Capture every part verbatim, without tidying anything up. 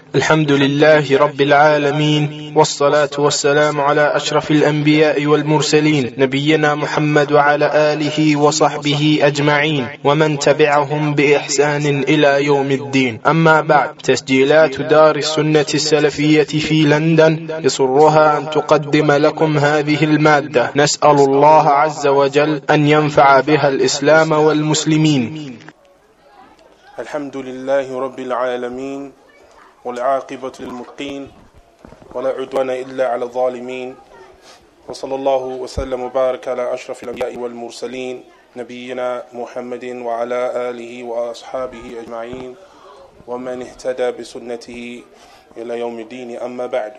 الحمد لله رب العالمين، والصلاة والسلام على أشرف الأنبياء والمرسلين، نبينا محمد وعلى آله وصحبه أجمعين ومن تبعهم بإحسان إلى يوم الدين. أما بعد، تسجيلات دار السنة السلفية في لندن يسرها أن تقدم لكم هذه المادة. نسأل الله عز وجل أن ينفع بها الإسلام والمسلمين. الحمد لله رب العالمين، والعاقبة للمتقين، ولا عدوان إلا على الظالمين، وصلى الله وسلم وبارك على أشرف الأنبياء والمرسلين نبينا محمد وعلى آله وأصحابه أجمعين ومن اهتدى بسنته إلى يوم الدين. أما بعد.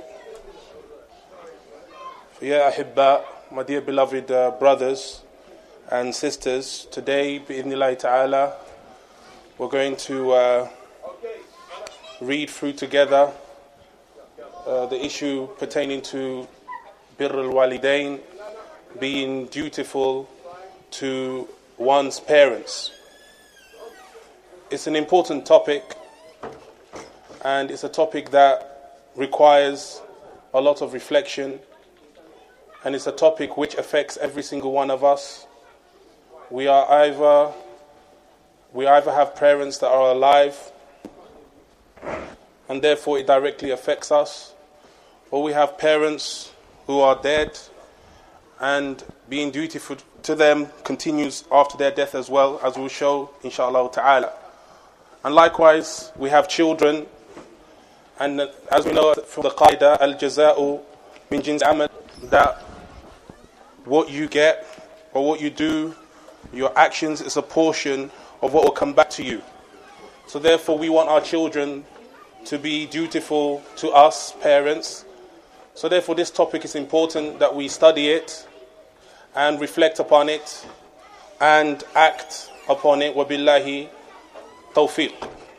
فيا أحباء, my dear beloved uh, brothers and sisters, today بإذن ta'ala we're going to uh, read through together uh, the issue pertaining to birr al-walidain, being dutiful to one's parents. It's an important topic, and it's a topic that requires a lot of reflection, and it's a topic which affects every single one of us. We are either we either have parents that are alive, and therefore it directly affects us, or we have parents who are dead, and being dutiful to them continues after their death as well, as we'll show inshallah ta'ala. And likewise, we have children, and as we know from the qaida, al-jaza'u min jins amal, that what you get or what you do, your actions, is a portion of what will come back to you. So therefore we want our children to be dutiful to us, parents. So therefore this topic is important that we study it and reflect upon it and act upon it. وَبِاللَّهِ tawfiq.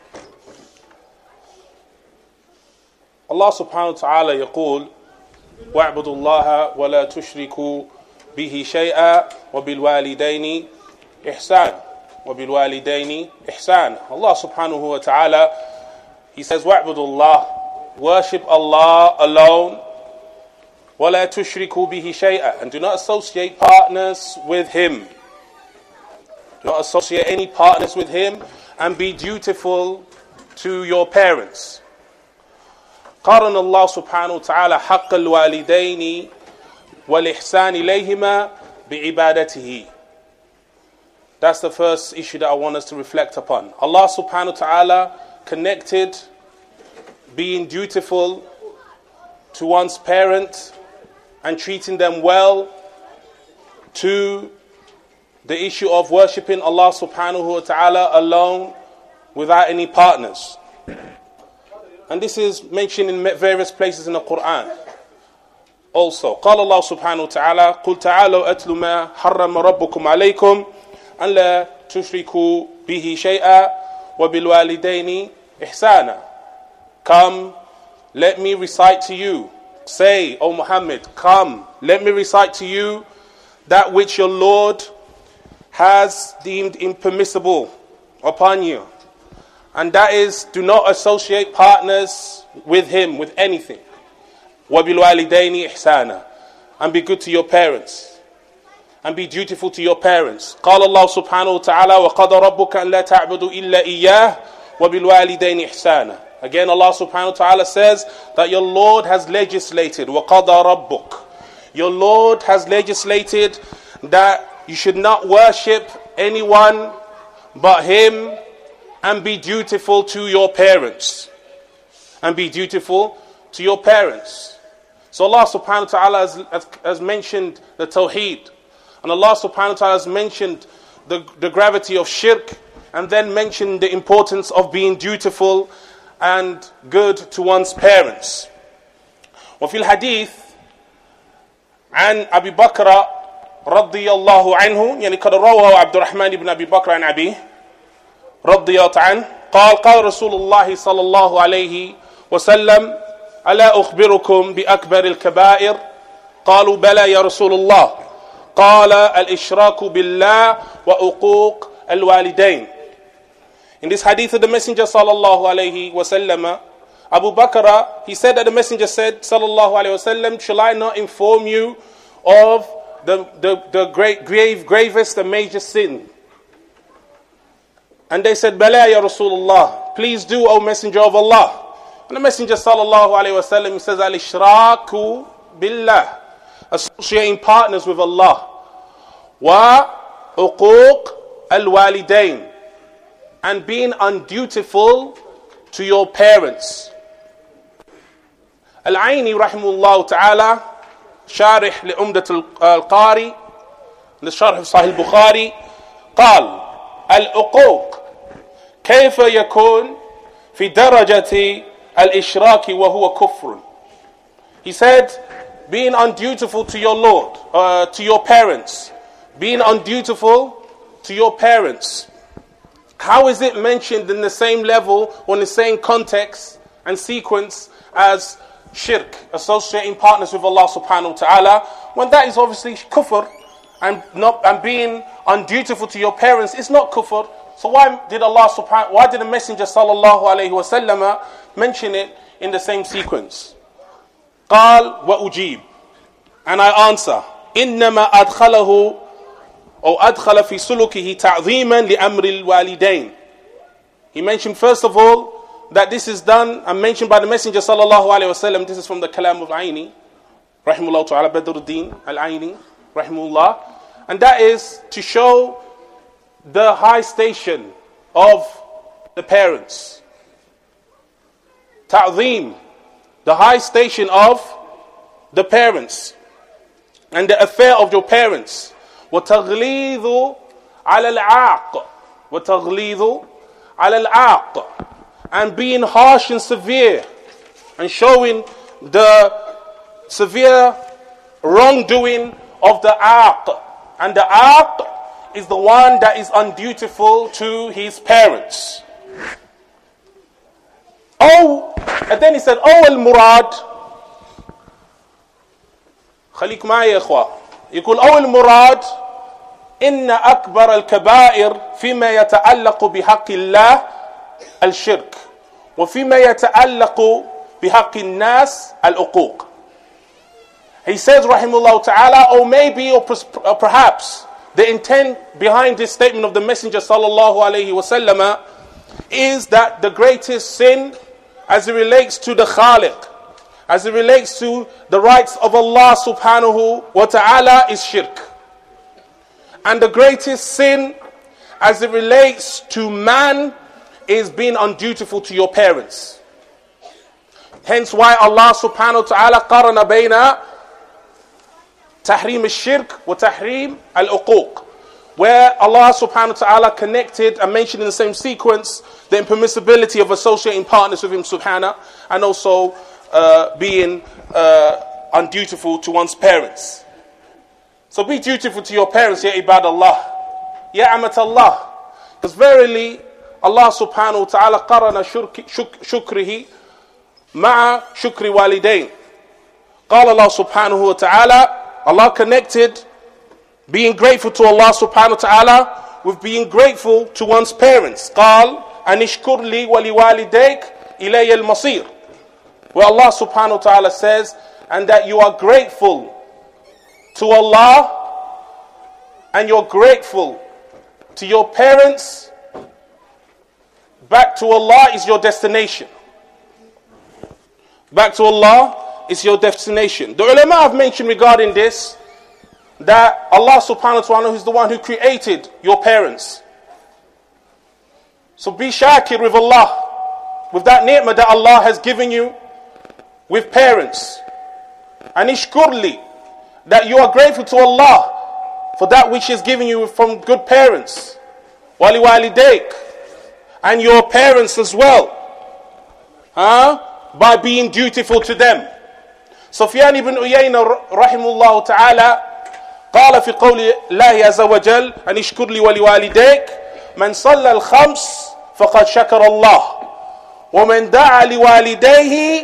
Allah subhanahu wa ta'ala يقول وَاعْبُدُوا اللَّهَ وَلَا تُشْرِكُوا بِهِ شَيْئًا وَبِالْوَالِدَيْنِ إِحْسَانًا وَبِالْوَالِدَيْنِ إِحْسَانًا. Allah subhanahu wa ta'ala, He says, وَاعْبُدُوا اللَّهِ, worship Allah alone, وَلَا تُشْرِكُوا بِهِ شَيْئًا, and do not associate partners with Him. Do not associate any partners with Him, and be dutiful to your parents. قارن الله سبحانه وتعالى حق الوالدين والإحسان إليهما بعبادته. That's the first issue that I want us to reflect upon. Allah subhanahu wa ta'ala connected being dutiful to one's parent and treating them well to the issue of worshipping Allah subhanahu wa ta'ala alone without any partners. And this is mentioned in various places in the Quran. Also, قال الله سبحانه وتعالى قل تعالوا أتل ما حرم ربكم عليكم أن لا تشركوا به شيئا وبالوالدين إحسانا. Come, let me recite to you. Say, O Muhammad, come, let me recite to you that which your Lord has deemed impermissible upon you. And that is, do not associate partners with Him, with anything. وَبِالْوَالِدَيْنِ إِحْسَانًا, and be good to your parents. And be dutiful to your parents. قال الله سبحانه وتعالى وَقَضَى رَبُّكَ أَنْ لَا تَعْبُدُوا إِلَّا إِيَّاهُ وَبِالْوَالِدَيْنِ إِحْسَانًا. Again, Allah subhanahu wa ta'ala says that your Lord has legislated, وَقَضَى رَبُّكَ, your Lord has legislated that you should not worship anyone but Him, and be dutiful to your parents. And be dutiful to your parents. So Allah subhanahu wa ta'ala has, has, has mentioned the tawheed. And Allah subhanahu wa ta'ala has mentioned the, the gravity of shirk, and then mentioned the importance of being dutiful and good to one's parents. وفي الحديث عن أبي بكر رضي الله عنه, يعني قد رواه عبد الرحمن بن أبي بكر عن أبيه رضي الله عنه قال قال رسول الله صلى الله عليه وسلم ألا أخبركم بأكبر الكبائر قالوا بلى يا رسول الله قال الإشراك بالله وعقوق الوالدين. In this hadith of the Messenger sallallahu alayhi wa sallam, Abu Bakr, he said that the Messenger said, sallallahu alayhi wasallam, shall I not inform you of the, the, the great, grave, gravest and major sin? And they said, Bala ya Rasulullah, please do, O Messenger of Allah. And the Messenger sallallahu alayhi wasallam, he says, al-ishraku billah, associating partners with Allah. Wa uquq al-walidain, and being undutiful to your parents. Al-Aini rahimahullah ta'ala, شارح لعمدة القاري لشرح صحيح البخاري قال العقوق كيف يكون في درجة الإشراك وهو كفر. He said, being undutiful to your Lord, uh, to your parents, being undutiful to your parents, how is it mentioned in the same level or in the same context and sequence as shirk, associating partners with Allah subhanahu wa ta'ala, when that is obviously kufr, and not and being undutiful to your parents is not kufr? So why did Allah subhanahu why did the Messenger sallallahu alayhi wa sallam mention it in the same sequence? قال وأجيب, and I answer, إنما أدخله أو أدخل في سلوكه تعظيما لأمر الوالدين. He mentioned first of all that this is done and mentioned by the Messenger sallallahu alayhi wa sallam. This is from the Kalam of Aini, rahimullah ta'ala, Badruddin al-Aini, rahimullah. And that is to show the high station of the parents. Ta'zim, the high station of the parents and the affair of your parents. وَتَغْلِيظُ عَلَى الْعَاقِ وَتَغْلِيظُ عَلَى الْعَاقِ, and being harsh and severe, and showing the severe wrongdoing of the aq. And the aq is the one that is undutiful to his parents. Oh, and then he said, oh al-murad, خليك معي يا إخوة, يقول oh al-murad إن أكبر الكبائر فيما يتعلق بحق الله الشرك وفيما يتعلق بحق الناس العقوق. He says rahimahullah ta'ala, or maybe or perhaps the intent behind this statement of the Messenger sallallahu alayhi wa sallam is that the greatest sin as it relates to the Khaliq, as it relates to the rights of Allah subhanahu wa ta'ala, is shirk. And the greatest sin as it relates to man is being undutiful to your parents. Hence why Allah subhanahu wa ta'ala qarana bayna tahrim al-shirk wa tahrim al-uquq, where Allah subhanahu wa ta'ala connected and mentioned in the same sequence the impermissibility of associating partners with him subhanahu, and also uh, being uh, undutiful to one's parents. So be dutiful to your parents, ya ibad Allah, ya amat Allah, because verily Allah subhanahu wa ta'ala qarana shukrihi ma'a shukri walidain. قال Allah subhanahu wa ta'ala, Allah connected being grateful to Allah subhanahu wa ta'ala with being grateful to one's parents. قال anishkur li wa liwalidayk ilayya al-masir, where Allah subhanahu wa ta'ala says, and that you are grateful to Allah and you're grateful to your parents. Back to Allah is your destination. Back to Allah is your destination. The ulama have mentioned regarding this that Allah subhanahu wa ta'ala is the one who created your parents. So be shakir with Allah, with that ni'mah that Allah has given you with parents. And ishkurli, that you are grateful to Allah for that which is given you from good parents. Wali walidayk, and your parents as well, huh? By being dutiful to them. Sufyan ibn Uyayna rahimahullah ta'ala قال في قول الله عز وجل أن اشكر لي ولوالديك من صلى الخمس فقد شكر الله ومن دعا لوالديه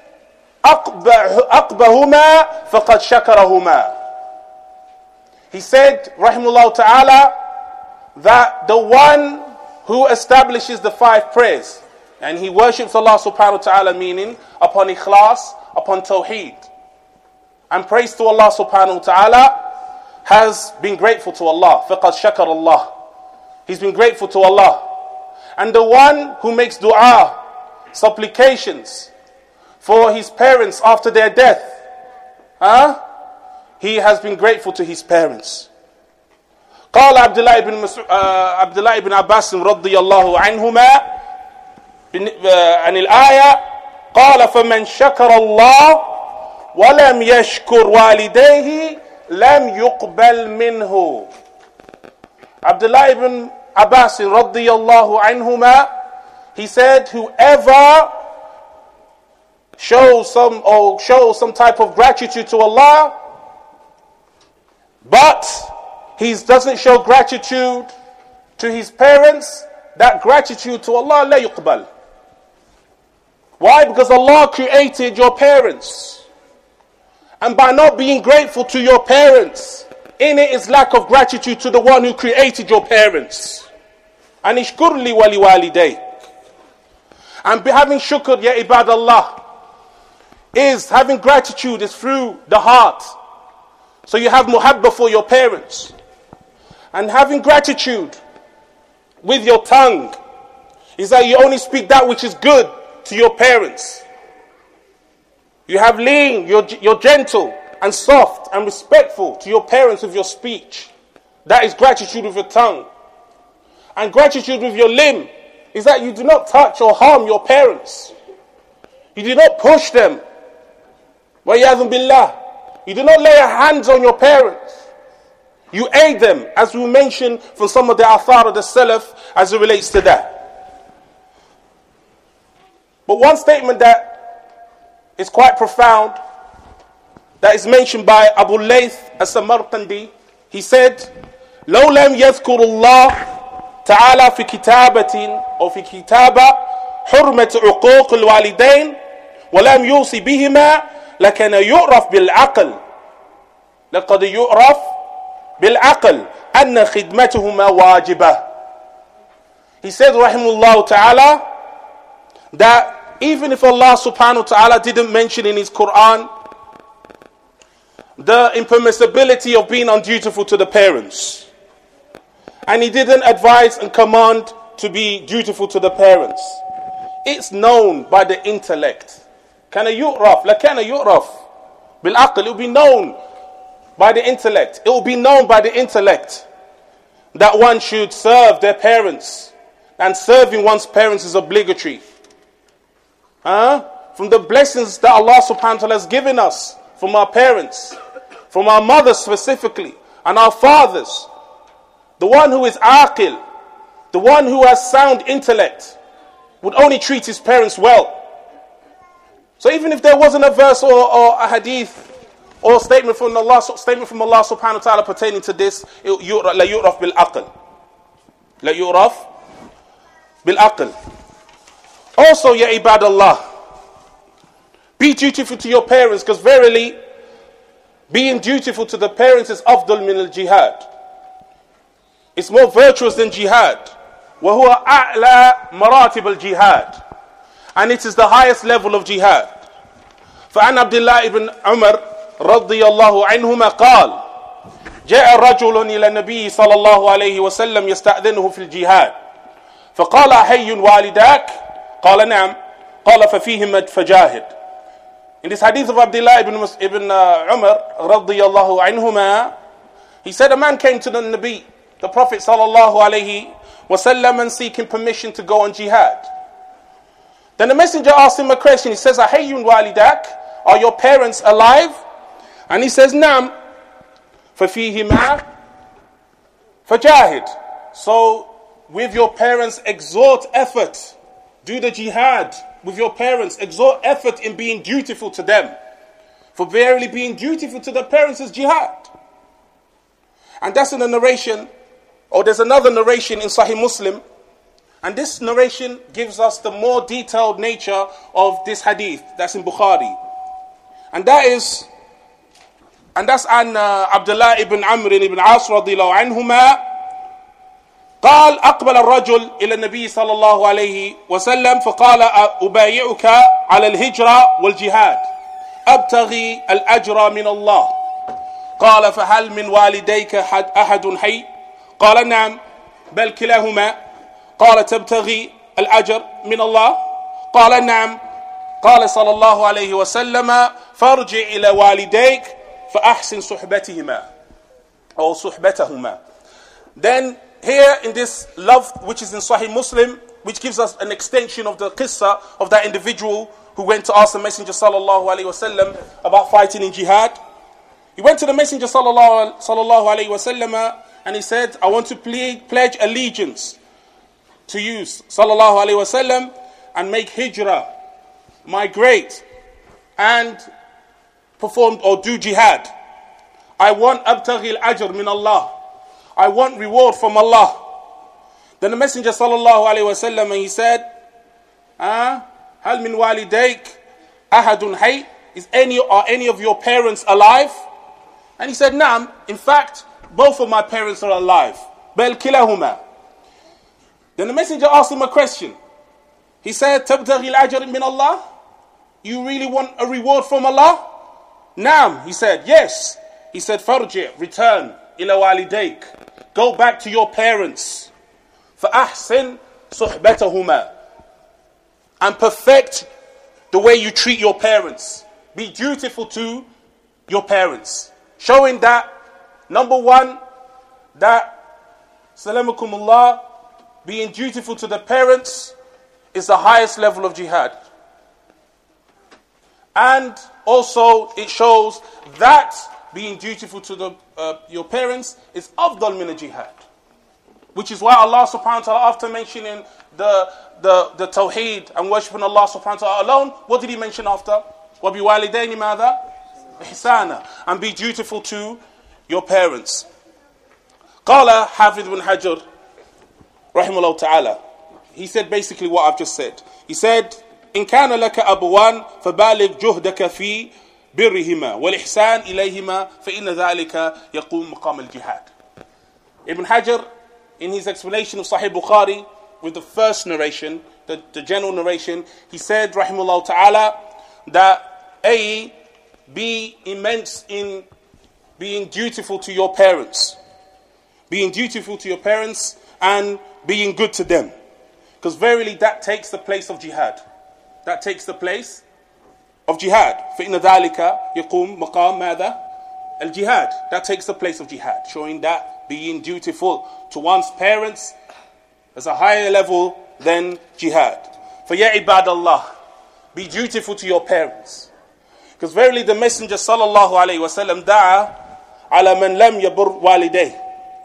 أقبهما فقد شكرهما. He said rahimahullah ta'ala that the one who establishes the five prayers, And he worships Allah subhanahu wa ta'ala, meaning upon ikhlas, upon tawheed. And praise to Allah subhanahu wa ta'ala, has been grateful to Allah. فَقَدْ شَكَرَ Allah. He's been grateful to Allah. And the one who makes dua, supplications for his parents after their death, huh? He has been grateful to his parents. قال عبد الله بن مسعود عبد الله بن عباس رضي الله عنهما عن الآية قال فمن شكر الله ولم يشكر والديه لم يقبل منه. Abdullah ibn Abbas radiyallahu anhuma, he said, whoever shows some or shows some type of gratitude to Allah, but he doesn't show gratitude to his parents, that gratitude to Allah la yuqbal. Why? Because Allah created your parents. And by not being grateful to your parents, in it is lack of gratitude to the one who created your parents. And ishkurli wali walidayk. And having shukr, ya ibadallah, is having gratitude is through the heart. So you have muhabba for your parents. And having gratitude with your tongue is that you only speak that which is good to your parents. You have lean, you're, you're gentle and soft and respectful to your parents with your speech. That is gratitude with your tongue. And gratitude with your limb is that you do not touch or harm your parents. You do not push them. وَيَاذُمْ بِاللَّهِ. You do not lay your hands on your parents. You aid them, as we mentioned from some of the athar of the Salaf as it relates to that. But one statement that is quite profound, that is mentioned by Abu Layth as-Samarqandi, he said, لو لم يذكر الله تعالى في كتابة أو في كتابة حرمة عقوق الوالدين ولم يوصي بهما لكان يعرف بالعقل لقد يعرف بالعقل أن خدمتهما واجبة. He said rahimahullah ta'ala that even if Allah subhanahu wa ta'ala didn't mention in his Quran the impermissibility of being undutiful to the parents, and he didn't advise and command to be dutiful to the parents, it's known by the intellect. كان يعرف لكان يعرف بالعقل. It will be known by the intellect. It will be known by the intellect that one should serve their parents, and serving one's parents is obligatory. Huh? From the blessings that Allah subhanahu wa ta'ala has given us from our parents, from our mothers specifically, and our fathers, the one who is aqil, the one who has sound intellect, would only treat his parents well. So even if there wasn't a verse or, or a hadith or statement from Allah, statement from Allah subhanahu wa ta'ala pertaining to this, la yu'raf bil aql. La yu'raf bil aql. Also, ya ibadallah, be dutiful to your parents, because verily, being dutiful to the parents is afdal min al jihad. It's more virtuous than jihad. Wa huwa a'la maratib al jihad. And it is the highest level of jihad. فعن عبد الله بن عمر رضي الله عنهما قال جاء رجل إلى النبي صلى الله عليه وسلم يستأذنه في الجهاد فقال أحي والداك قال نعم قال ففيهما فجاهد. In this hadith of Abdullah ibn, ibn uh, Umar radiyallahu anhuma, he said a man came to the Nabi, the Prophet sallallahu alayhi wasallam, and seeking permission to go on jihad. Then the messenger asked him a question. He says, Ahayyun walidak, are your parents alive? And he says, Naam. فَفِيهِمَا فَجَاهِد. So, with your parents, exhort effort. Do the jihad with your parents. Exhort effort in being dutiful to them. For verily being dutiful to the parents is jihad. And that's in the narration, or there's another narration in Sahih Muslim. And this narration gives us the more detailed nature of this hadith that's in Bukhari. And that is, and that's an uh, Abdullah ibn Amr ibn As radiyallahu anhuma, قال أقبل الرجل إلى النبي صلى الله عليه وسلم فقال أبايعك على الهجرة والجهاد أبتغي الأجر من الله. قال فهل من والديك أحد حي؟ قال نعم بل كلاهما. قال تبتغي الأجر من الله؟ قال نعم. قال صلى الله عليه وسلم فارجع إلى والديك فأحسن صحبتهما أو صحبتهما. Then here in this love which is in Sahih Muslim, which gives us an extension of the qissa of that individual who went to ask the Messenger sallallahu alaihi wasallam about fighting in jihad. He went to the Messenger sallallahu alaihi wasallam and he said, I want to pledge allegiance to you sallallahu alaihi wasallam and make hijrah, migrate and perform or do jihad. I want abtaghi al-ajr min Allah. I want reward from Allah. Then the Messenger sallallahu alaihi wasallam, he said, ah, hal min walidayk ahadun hayy? Is any are any of your parents alive? And he said, Naam, in fact, both of my parents are alive. Bal kilahuma. Then the Messenger asked him a question. He said, tabtaghi al-ajr min Allah? You really want a reward from Allah? Naam, he said, yes. He said, farji', return, ila walidayk. Go back to your parents. فَأَحْسِنْ صُحْبَتَهُمَا. And perfect the way you treat your parents. Be dutiful to your parents. Showing that, number one, that, salamakumullah, being dutiful to the parents is the highest level of jihad. And also it shows that being dutiful to the, uh, your parents is afdal min al-jihad. Which is why Allah subhanahu wa ta'ala, after mentioning the, the, the tawheed and worshipping Allah subhanahu wa ta'ala alone, what did he mention after? وَبِوَالِدَيْنِ مَاذَا? إِحْسَانًا. And be dutiful to your parents. قال حافظ بن حجر رحمه الله تعالى. He said basically what I've just said. He said, إن كان لك أبوان فبالغ جهدك في برهما والإحسان إليهما فإن ذلك يقوم مقام الجهاد. Ibn Hajar, in his explanation of Sahih Bukhari, with the first narration, the, the general narration, he said, rahimahullah ta'ala, that A, be immense in being dutiful to your parents. Being dutiful to your parents and being good to them. Because verily that takes the place of jihad. That takes the place of jihad. فَإِنَّ ذَلِكَ يَقُومُ مَقَامَ مَاذَا? Al-jihad. That takes the place of jihad. Showing that being dutiful to one's parents is a higher level than jihad. فَيَا عِبَادَ اللَّهِ. Be dutiful to your parents. Because verily the Messenger sallallahu alayhi wa sallam da'a ala man lam yabur walidayh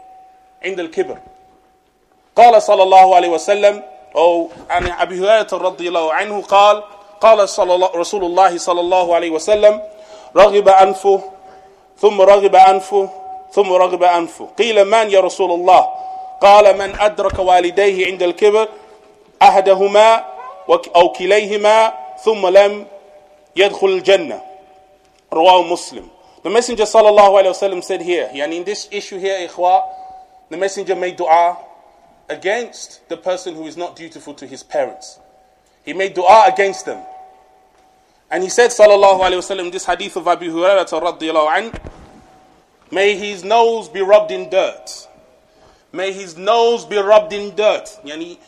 عند الكبر. قال صلى الله عليه وسلم أو عن أبي هريرة رضي الله عنه قال قال صلى الله رسول الله صلى الله عليه وسلم رغب أنفه ثم رغب أنفه ثم رغب أنفه قيل من يا رسول الله قال من أدرك والديه عند الكبر أحدهما أو كليهما ثم لم يدخل الجنة رواه مسلم. The Messenger sallallahu alayhi wa sallam said here, yani in this issue here, ikhwa, the Messenger made dua against the person who is not dutiful to his parents. He made dua against them. And he said, sallallahu alayhi wa sallam, this hadith of Abu Hurairah radiyallahu anhu, may his nose be rubbed in dirt. May his nose be rubbed in dirt. Yani,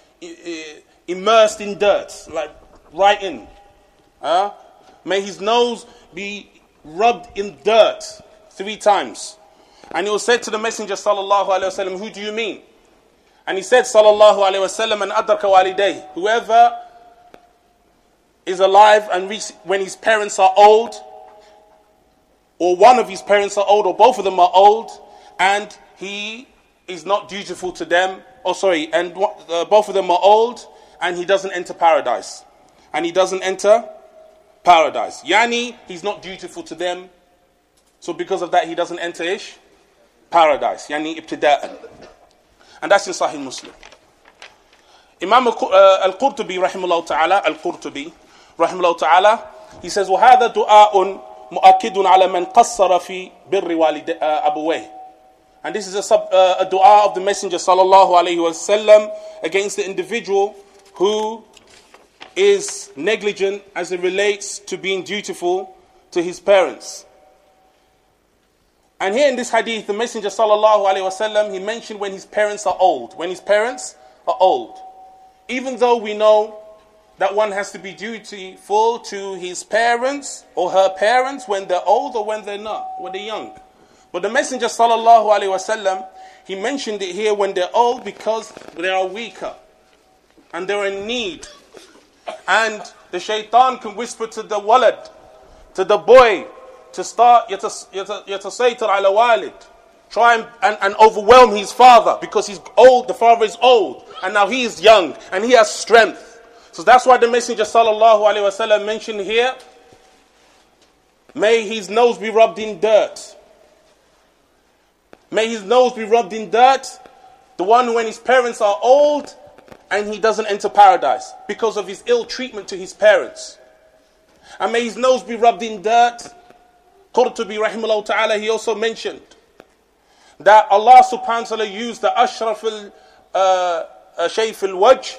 immersed in dirt. Like, right in. Huh? May his nose be rubbed in dirt three times. And he was said to the Messenger, sallallahu alayhi wa sallam, who do you mean? And he said, sallallahu alayhi wa sallam, and adraka walidayh, whoever is alive and when his parents are old, or one of his parents are old, or both of them are old, and he is not dutiful to them, or sorry, and uh, both of them are old, and he doesn't enter paradise. And he doesn't enter paradise. Yani, he's not dutiful to them, so because of that he doesn't enter ish paradise. Yani, ibtida'an. And that's in Sahih Muslim. Imam al-Qurtubi, rahimahullah ta'ala, al-Qurtubi, rahimahullah ta'ala, he says, وَهَذَا دُعَاءٌ مُؤَكِّدٌ عَلَى مَنْ قَصَّرَ فِي بِرِّ وَالِدَ أَبُوَيْهِ And this is a, sub, uh, a dua of the Messenger sallallahu alayhi wasallam against the individual who is negligent as it relates to being dutiful to his parents. And here in this hadith, the Messenger sallallahu alayhi wasallam, he mentioned when his parents are old. When his parents are old. Even though we know that one has to be dutiful to his parents or her parents when they're old or when they're not, when they're young. But the Messenger sallallahu alayhi wasallam, he mentioned it here when they're old because they are weaker and they're in need. And the shaitan can whisper to the walad, to the boy, to start yatasaytar ala walid, try and, and, and overwhelm his father because he's old, the father is old, and now he is young and he has strength. So that's why the Messenger sallallahu alayhi wasallam mentioned here, may his nose be rubbed in dirt. May his nose be rubbed in dirt, the one when his parents are old and he doesn't enter paradise because of his ill treatment to his parents. And may his nose be rubbed in dirt. Qurtubi rahimahullah ta'ala, he also mentioned that Allah subhanahu wa ta'ala used the ashraf al-shayf al-wajh,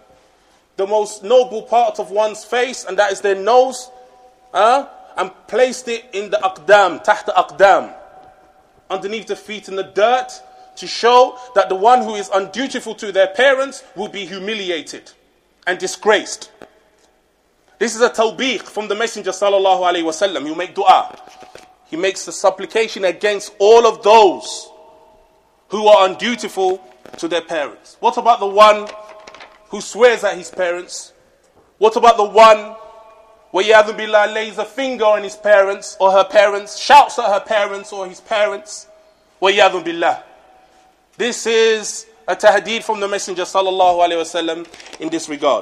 the most noble part of one's face, and that is their nose, uh, and placed it in the aqdam, tahta aqdam, underneath the feet in the dirt, to show that the one who is undutiful to their parents will be humiliated and disgraced. This is a tawbih from the Messenger sallallahu alayhi wasallam. He make dua. He makes the supplication against all of those who are undutiful to their parents. What about the one who swears at his parents? What about the one where Yadhu Billah lays a finger on his parents or her parents, shouts at her parents or his parents? Yadhu Billah. This is a tahdeed from the Messenger sallallahu alayhi wasallam in this regard.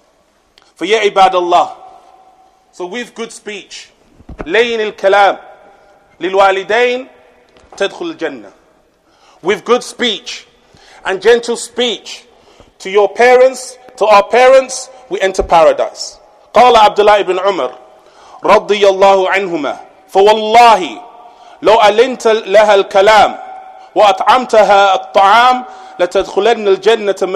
For ya ibadallah, so with good speech, layin al-kalam lil walidain tadkhul al-jannah. With good speech and gentle speech to your parents, to our parents, we enter paradise. قال عبد الله بن عمر رضي الله عنهما فوالله لو ألنت لها الكلام وأطعمتها الطعام لتدخلن الجنة ما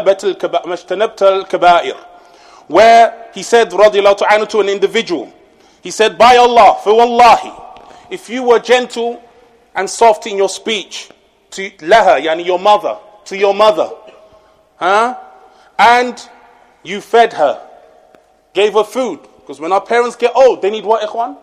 اجتنبت الكبائر. Where he said radiallahu ta'ala to an individual, he said, by Allah, for wallahi, if you were gentle and soft in your speech to laha, yani your mother, to your mother, huh? And you fed her, gave her food, because when our parents get old, they need what, ikhwan?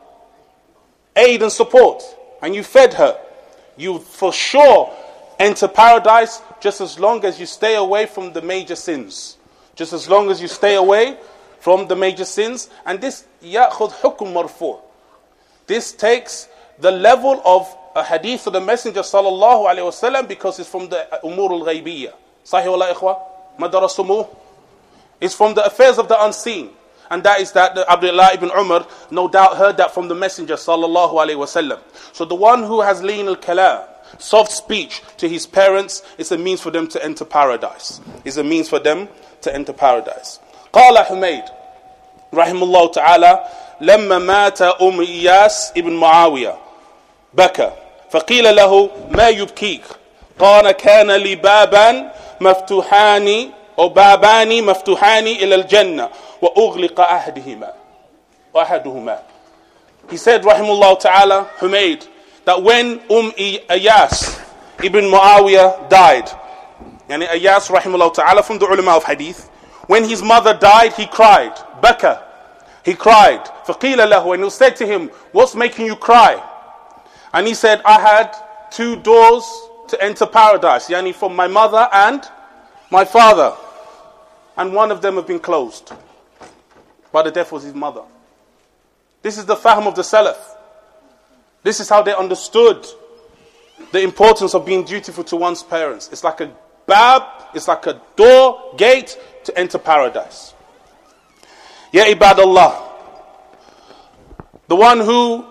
Aid and support. And you fed her, you for sure enter paradise, just as long as you stay away from the major sins. Just as long as you stay away from the major sins. And this ya'khud hukm marfu'. This takes the level of a hadith of the Messenger sallallahu alayhi wasallam, because it's from the umur al-ghaybiyya. Sahih wala ikhwa? Madarasumuh. It's from the affairs of the unseen. And that is that Abdullah ibn Umar no doubt heard that from the Messenger sallallahu alayhi wasallam. So the one who has lean al-kalam, soft speech to his parents, is a means for them to enter paradise. Is a means for them to enter paradise. قال حميد رحمه الله تعالى لما مات أم إياس ابن معاوية بكى فقيل له ما يبكيك قال كان لي بابا مفتوحان أو بابان مفتوحان إلى الجنة وأغلق أحدهما أحدهما. He said رحمه الله تعالى Humayd, that when Umm Iyas ibn Muawiyah died, Yani Iyas rahimahullah ta'ala from the ulama of hadith, when his mother died, he cried. Baka. He cried. فَقِيلَ لَهُ, and he said to him, what's making you cry? And he said, I had two doors to enter paradise, yani from my mother and my father. And one of them have been closed by the death of his mother. This is the fahm of the Salaf. This is how they understood the importance of being dutiful to one's parents. It's like a bab, it's like a door, gate to enter paradise. Ya ibadallah, the one who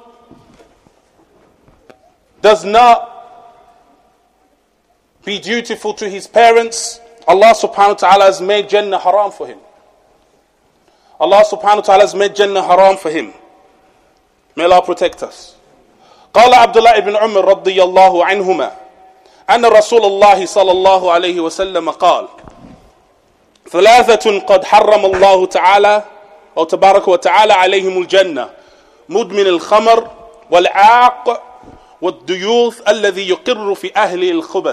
does not be dutiful to his parents, Allah subhanahu wa ta'ala has made Jannah haram for him. Allah subhanahu wa ta'ala has made Jannah haram for him. May Allah protect us. قال عبد الله بن عمر رضي الله عنهما أن رسول الله صلى الله عليه وسلم قال ثلاثة قد حرم الله تعالى أو تبارك وتعالى عليهم الجنة مدمن الخمر والعاق والديوث الذي يقر في أهل الخبث.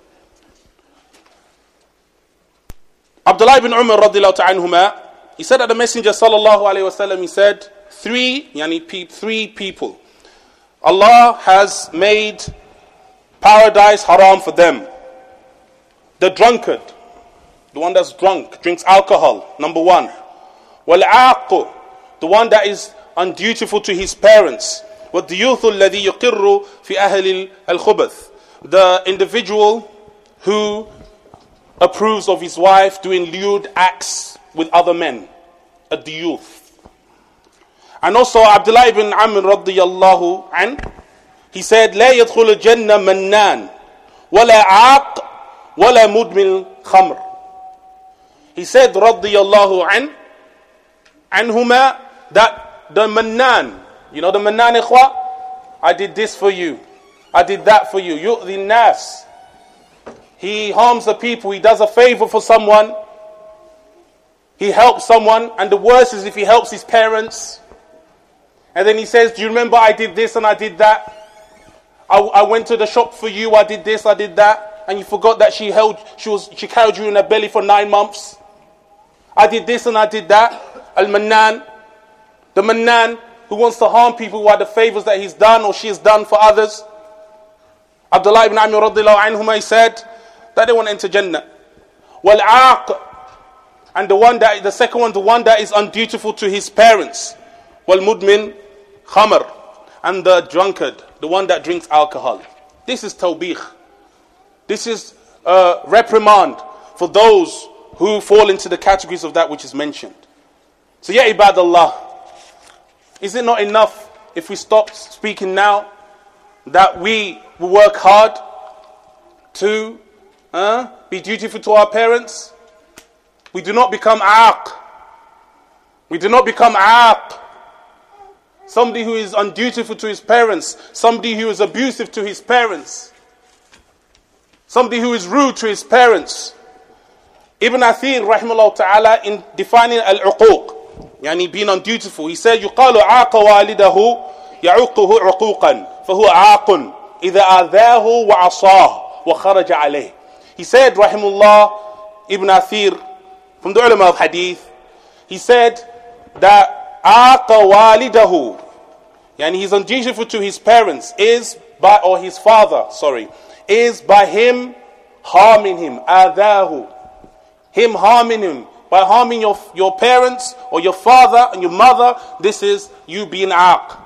Abdullah ibn Umar radiallahu ta'ala, he said that the Messenger sallallahu alayhi wasallam, he said, three, yani pe- three people, Allah has made paradise haram for them. The drunkard, the one that's drunk, drinks alcohol, number one. Wal-aaqu, the one that is undutiful to his parents. وَالدِّيُوثُ الَّذِي يُقِرُّ فِي أَهْلِ الْخُبَثِ, the individual who approves of his wife doing lewd acts with other men, a diyuth. And also Abdullah ibn Amr radiyallahu an, he said, لا يدخل الجنة منان ولا عاق ولا مدمن خمر. He said radiyallahu an, anhuma, that the mannan, you know the mannan ikhwa, I did this for you, I did that for you, yu'dhi nas. He harms the people, he does a favor for someone, he helps someone, and the worst is if he helps his parents. And then he says, do you remember I did this and I did that? I, I went to the shop for you, I did this, I did that. And you forgot that she held, she was, she carried you in her belly for nine months. I did this and I did that. Al-Mannan, the Mannan who wants to harm people by the favors that he's done or she has done for others. Abdullah ibn Amr radiyallahu anhuma, he said that they want to enter Jannah. Wal-Aaq, and the one that, the second one, the one that is undutiful to his parents. Wal-Mudmin Khamr, and the drunkard, the one that drinks alcohol. This is tawbih. This is a reprimand for those who fall into the categories of that which is mentioned. So ya ibadallah, is it not enough if we stop speaking now that we will work hard to uh, be dutiful to our parents? We do not become aaq. We do not become aaq. Somebody who is undutiful to his parents, somebody who is abusive to his parents, somebody who is rude to his parents. Ibn Athir rahimahullah ta'ala, in defining al-uquq, yani being undutiful, he said, يُقَالُ عَاقَ وَالِدَهُ يَعُقُّهُ عُقُوقًا فَهُوَ عَاقٌ إِذَا آذَاهُ وَعَصَاهُ وَخَرَجَ عَلَيْهِ. He said, rahimahullah, Ibn Athir, from the ulama of hadith, he said that عَاقَ وَالِدَهُ, yani he's undutiful to his parents, is by, or his father, sorry, is by him harming him, آذَاهُ, him harming him, by harming your, your parents or your father and your mother. This is you being aaq.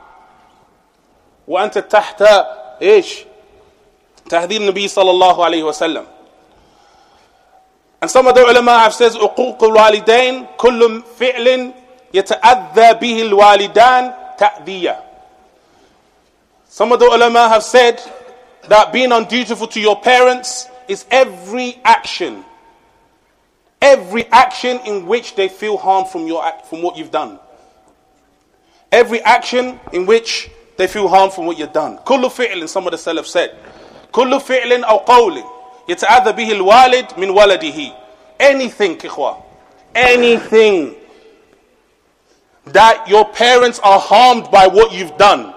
وأنت تحت إيش تهذيب النبي صلى الله عليه وسلم. And some of the ulama have said عقوق الوالدين كل فعل يتأذى به الوالدان تأذية. Some of the ulama have said that being undutiful to your parents is every action, every action in which they feel harm from your from what you've done. Every action in which they feel harm from what you've done. كل فعل, some of the Salaf said, كل فعل أو قول يتأذى به الوالد من ولده. Anything, إخوة, anything that your parents are harmed by what you've done,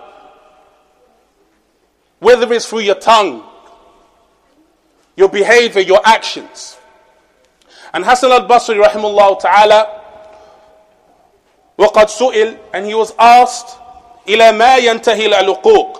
whether it's through your tongue, your behavior, your actions. And Hassan al-Basri rahimahullah ta'ala, وَقَدْ سُئِلْ, and he was asked, إِلَى مَا يَنْتَهِي الْعُقُوقِ.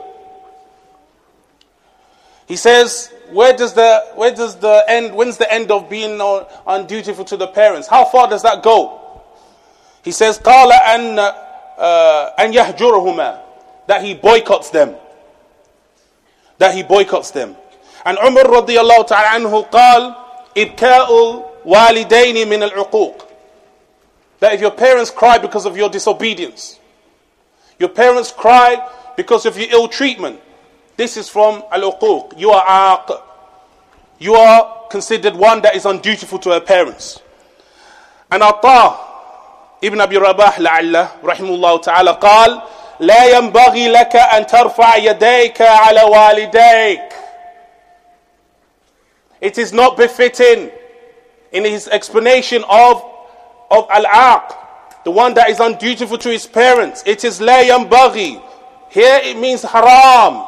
He says, where does the where does the end, when's the end of being undutiful to the parents? How far does that go? He says, قَالَ أَنْ أَنْ يَهْجُرُهُمَا, that he boycotts them. That he boycotts them. And Umar radiyallahu ta'ala anhu قال إبكاء الوالدين من العقوق, that if your parents cry because of your disobedience, your parents cry because of your ill treatment, this is from al-uquq. You are aaq. You are considered one that is undutiful to her parents. And Atta ibn Abi Rabah la'allah rahimahullah ta'ala قال لا ينبغي لك أن ترفع يديك على والديك. it is not befitting in his explanation of, of al-aq, the one that is undutiful to his parents. It is la yanbaghi. Here it means haram.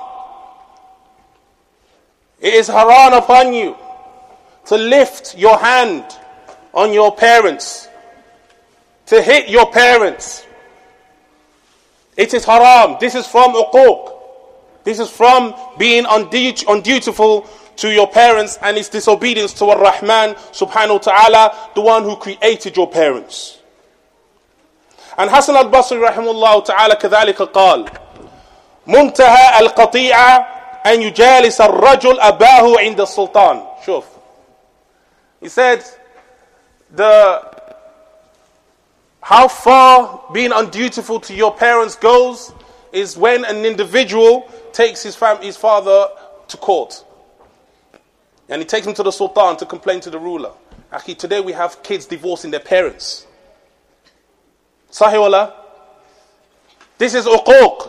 It is haram upon you to lift your hand on your parents, to hit your parents. It is haram. This is from uquq. This is from being undutiful to your parents, and it's disobedience to Ar-Rahman subhanahu wa ta'ala, the one who created your parents. And Hasan al-Basri rahimahullah ta'ala كذلك قال منتهى القطيعة أن يجالس الرجل أباه عند السلطان. شوف. He said, the how far being undutiful to your parents goes is when an individual takes his fam- his father to court. And he takes him to the sultan to complain to the ruler. Actually, today we have kids divorcing their parents. Sahih wala? This is uquq.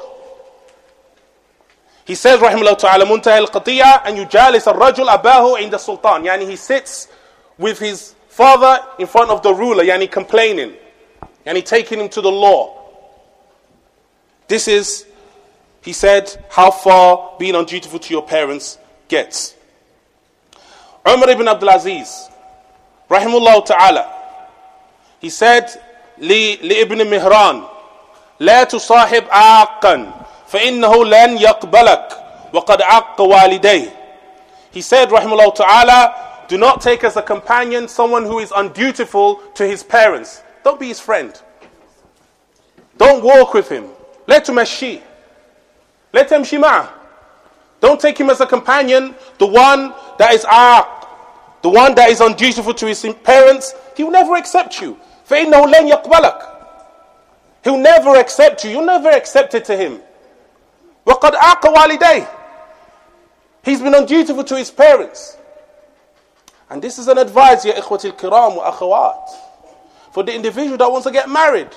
He says, rahimahullah ta'ala, muntaha al-qati'a an yujalis al-rajul abahu inda sultan. Yani he sits with his father in front of the ruler, yani complaining. Yani taking him to the law. This is, he said, how far being undutiful to your parents gets. Umar ibn Abdul Aziz, rahimahullah ta'ala, he said, li, li ibn Mihran, لا تصاحب عاقا فإنه لن يقبلك وقد عق والديه. He said, rahimahullah ta'ala, do not take as a companion someone who is undutiful to his parents. Don't be his friend. Don't walk with him. Let him ashi. Let him shima. Don't take him as a companion, the one that is aq, the one that is undutiful to his parents. He will never accept you. فإنه لن يقبلك. He'll never accept you. You'll never accept it to him. وَقَدْ عَاقَ وَالِدَيْهِ. He's been undutiful to his parents. And this is an advice, ya ikhwati al-kiram wa akhawat, for the individual that wants to get married.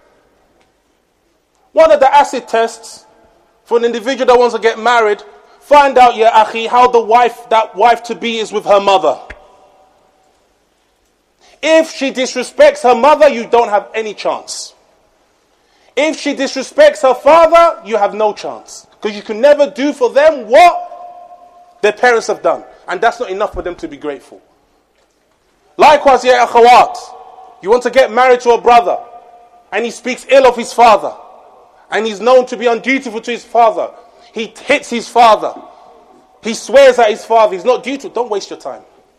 One of the acid tests for an individual that wants to get married, find out, ya akhi, how the wife, that wife to be is with her mother. If she disrespects her mother, you don't have any chance. If she disrespects her father, you have no chance. Because you can never do for them what their parents have done. And that's not enough for them to be grateful. Likewise, ya akhawat, you want to get married to a brother, and he speaks ill of his father, and he's known to be undutiful to his father. He hits his father. He swears at his father. He's not dutiful. Don't waste your time.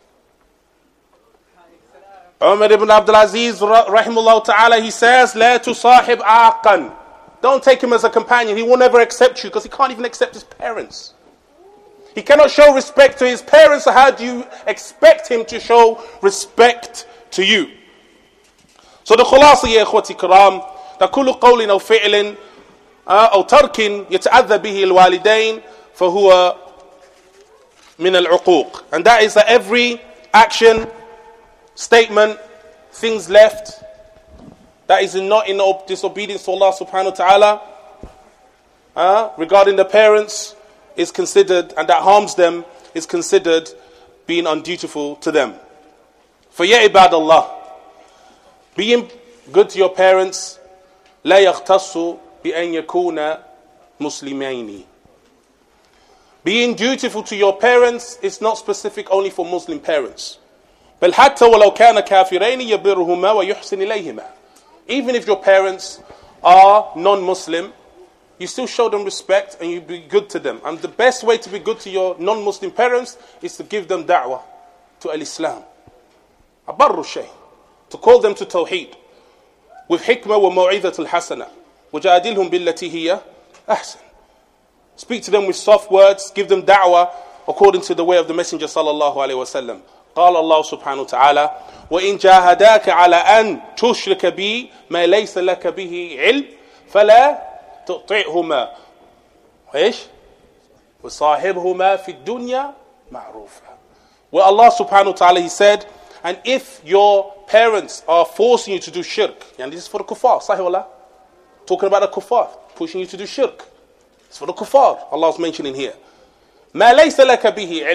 Umar ibn Abdul Aziz, rahimahullah ta'ala, he says, لا تصاحب عاقا. Don't take him as a companion. He will never accept you because he can't even accept his parents. He cannot show respect to his parents, so how do you expect him to show respect to you? So the khulasa, ya ikhwati kiram, that kullu qawlin aw fi'lin aw tarkin yata'adha bihi al-walidain fahuwa min al-uquq. And that is that every action, statement, things left that is not in disobedience to Allah subhanahu wa ta'ala uh, regarding the parents is considered, and that harms them is considered being undutiful to them. For ya ibadallah, being good to your parents, la yakhtassu bi an yakuna muslimaini. Being dutiful to your parents is not specific only for Muslim parents. بل حتى ولو كان كافرين يبرهما ويحسن إليهما. Even if your parents are non-Muslim, you still show them respect and you be good to them. And the best way to be good to your non-Muslim parents is to give them da'wah to al-Islam. أبر الشيء. To call them to tawheed. With hikmah wa maw'izatul hasana. وجادلهم بالتي هي أحسن. Speak to them with soft words. Give them da'wah according to the way of the Messenger sallallahu alayhi wa sallam. قال الله سبحانه وتعالى وإن جاهداك على أن تشرك بي ما ليس لك به علم فلا تطعهما إيش وصاحبهما في الدنيا معروفا. Where Allah subhanahu wa ta'ala, he said, and if your parents are forcing you to do shirk, and this is for the kuffar, sahih wallah, talking about the kuffar pushing you to do shirk, it's for the kuffar Allah is mentioning here. ما ليس لك به علم.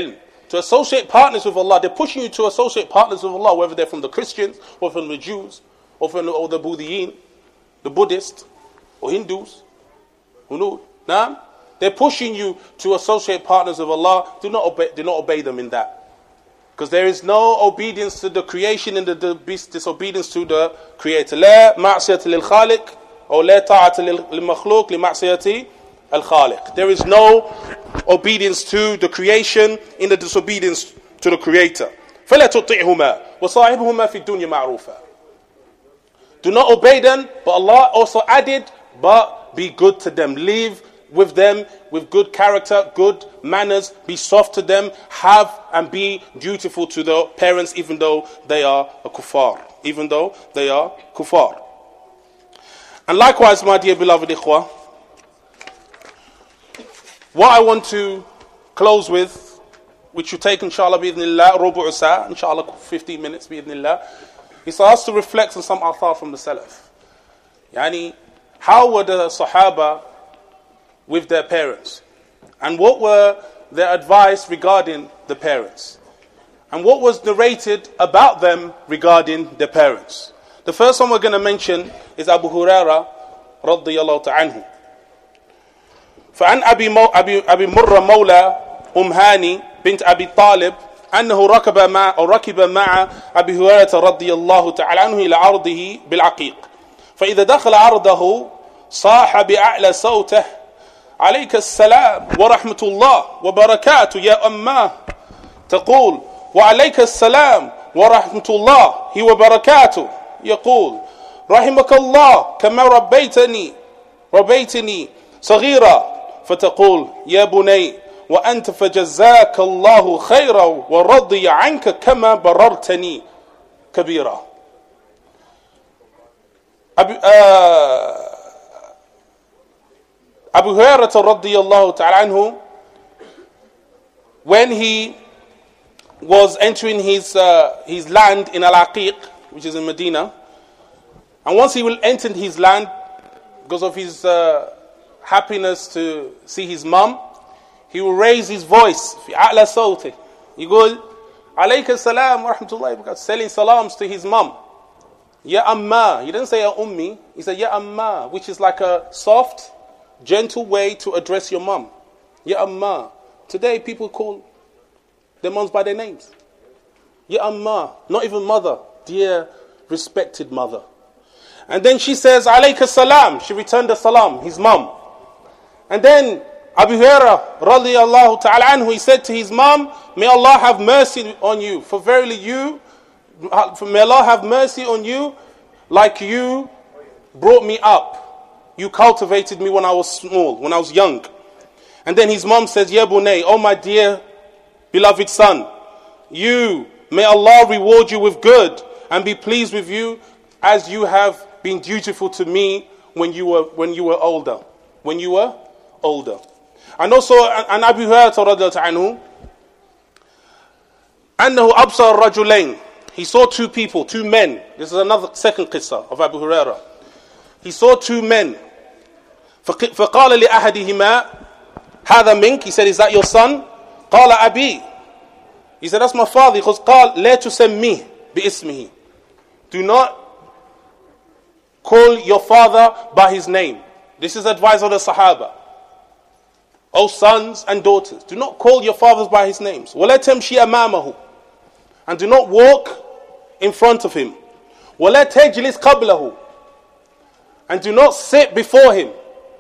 to associate partners with Allah. They're pushing you to associate partners with Allah, whether they're from the Christians, or from the Jews, or from the, or the Buddhiyin, the Buddhists, or Hindus. Who know? Nah? They're pushing you to associate partners with Allah. Do not obey, do not obey them in that. Because there is no obedience to the creation and the, the disobedience to the Creator. لا معصية للخالق or لا طاعة للمخلوق لمعصية الخالق. There is no obedience to the creation in the disobedience to the Creator. فلا تطيعهما وصاحبهما في الدنيا معروفا. Do not obey them, but Allah also added, but be good to them. Live with them with good character, good manners. Be soft to them. Have and be dutiful to the parents, even though they are a kuffar. Even though they are kuffar. And likewise, my dear beloved ikhwah, what I want to close with, which you take inshallah bi'idhnillah, rubu'u sa', inshallah fifteen minutes bi'idhnillah, is for us to reflect on some athar from the Salaf. Yani, how were the Sahaba with their parents? And what were their advice regarding the parents? And what was narrated about them regarding their parents? The first one we're going to mention is Abu Hurairah radiyallahu ta'anhu. فعن أبي, مو أبي, أبي مرة مولى أم هاني بنت أبي طالب أنه ركب مع أو ركب مع أبي هريرة رضي الله تعالى عنه إلى عرضه بالعقيق، فإذا دخل عرضه صاح بأعلى صوته: عليك السلام ورحمة الله وبركاته يا أماه. تقول: وعليك السلام ورحمة الله وبركاته. يقول: رحمك الله كما ربيتني ربيتني صغيرا. فتقول: يا بني وأنت فجزاك الله خيرا ورضي عنك كما بررتني كبيرا. أبي, آه Abu Hurairah radiyallahu ta'ala anhu, when he was entering his uh, his land in Al-Aqiq, which is in Medina, and once he will enter his land because of his uh, happiness to see his mum, he will raise his voice في أعلى صوته. يقول: عليك السلام ورحمة الله وبركاته, selling salams to his mum. Ya amma. He didn't say ya ummi, he said ya amma, which is like a soft, gentle way to address your mum. Ya amma. Today people call their mums by their names. Ya amma. Not even mother. Dear respected mother. And then she says alayka salam. She returned the salam, his mum. And then Abu Hurairah radiyallahu ta'ala anhu, he said to his mum: may Allah have mercy on you, for verily you, may Allah have mercy on you, like you brought me up. You cultivated me when I was small, when I was young. And then his mom says: Ya bunay, oh my dear beloved son, you, may Allah reward you with good and be pleased with you as you have been dutiful to me when you were when you were older. When you were older. And also an Abu Hurairah radiyallahu anhu, أنه أبصر رجلين, he saw two people, two men. This is another second qissa of Abu Hurairah. He saw two men. فقال لأحدهما هذا منك, he said, is that your son? قال أبي, he said, that's my father. He goes, قال لا تسميه باسمه, do not call your father by his name. This is advice of the Sahaba. O sons and daughters, do not call your fathers by his names. ولا تمشي أمامه, and do not walk in front of him. ولا تجلس قبله, and do not sit before him.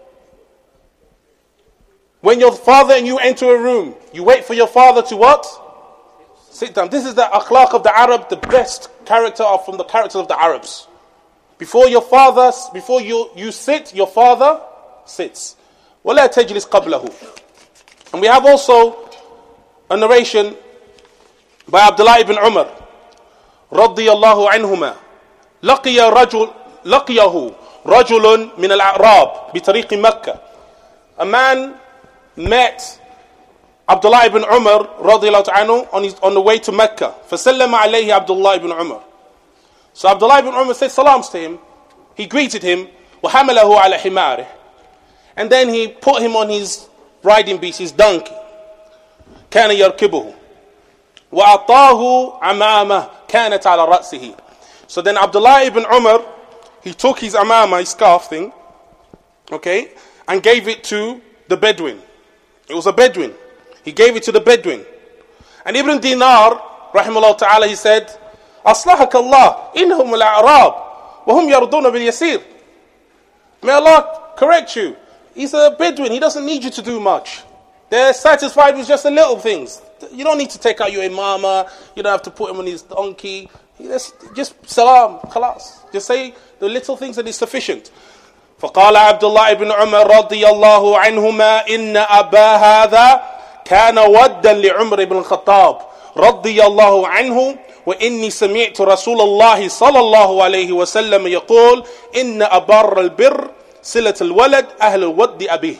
When your father and you enter a room, you wait for your father to what? Sit down. This is the akhlaq of the Arab, the best character of, from the characters of the Arabs. Before your father, before you, you sit, your father sits. وَلَا تَجْلِسْ قَبْلَهُ. And we have also a narration by Abdullah ibn Umar رضي الله عنهما لقي رجل لقيه رجل من الأعراب بطريق مكة. A man met Abdullah ibn Umar رضي الله عنه on, his, on the way to Mecca. فسلم عليه عبد الله ibn Umar. So Abdullah ibn Umar said salams to him. He greeted him. وحمله على حماره. And then he put him on his riding beast, his donkey. كان يركبه. وَأَعْطَاهُ عَمَامَةً كَانَتْ عَلَى رَأْسِهِ. So then Abdullah ibn Umar, he took his amama, his scarf thing, okay, and gave it to the Bedouin. It was a Bedouin. He gave it to the Bedouin. And Ibn Dinar, rahimahullah ta'ala, he said, أَصْلَحَكَ اللَّهِ إِنْهُمُ الْأَعْرَابِ وَهُمْ يَرْضُونَ بِالْيَسِيرِ. May Allah correct you. He's a Bedouin. He doesn't need you to do much. They're satisfied with just the little things. You don't need to take out your imama. You don't have to put him on his donkey. Just, just salam, khalas. Just say the little things and it's sufficient. فقال عبد الله بن عمر رضي الله عنهما إن أبا هذا كان ودا لعمر بن الخطاب رضي الله عنه وإني سمعت رسول الله صلى الله عليه وسلم يقول إن أبر البر صلة الولد أهل الود أبيه.